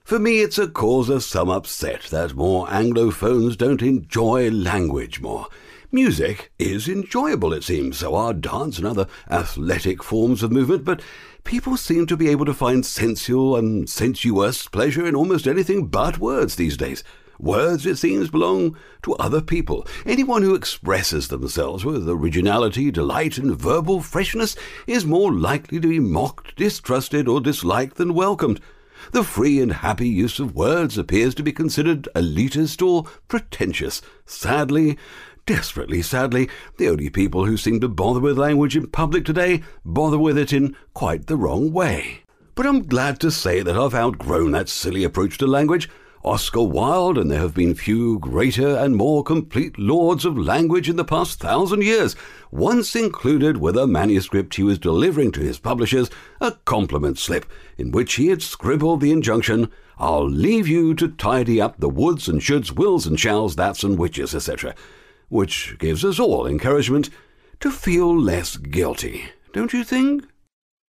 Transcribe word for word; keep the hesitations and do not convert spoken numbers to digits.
For me, it's a cause of some upset that more Anglophones don't enjoy language more. Music is enjoyable, it seems, so are dance and other athletic forms of movement, but people seem to be able to find sensual and sensuous pleasure in almost anything but words these days. Words, it seems, belong to other people. Anyone who expresses themselves with originality, delight, and verbal freshness is more likely to be mocked, distrusted, or disliked than welcomed. The free and happy use of words appears to be considered elitist or pretentious. Sadly, desperately sadly, the only people who seem to bother with language in public today bother with it in quite the wrong way. But I'm glad to say that I've outgrown that silly approach to language. Oscar Wilde, and there have been few greater and more complete lords of language in the past thousand years, once included with a manuscript he was delivering to his publishers a compliment slip in which he had scribbled the injunction, "I'll leave you to tidy up the woulds and shoulds, wills and shalls, that's and whiches, et cetera" which gives us all encouragement to feel less guilty, don't you think?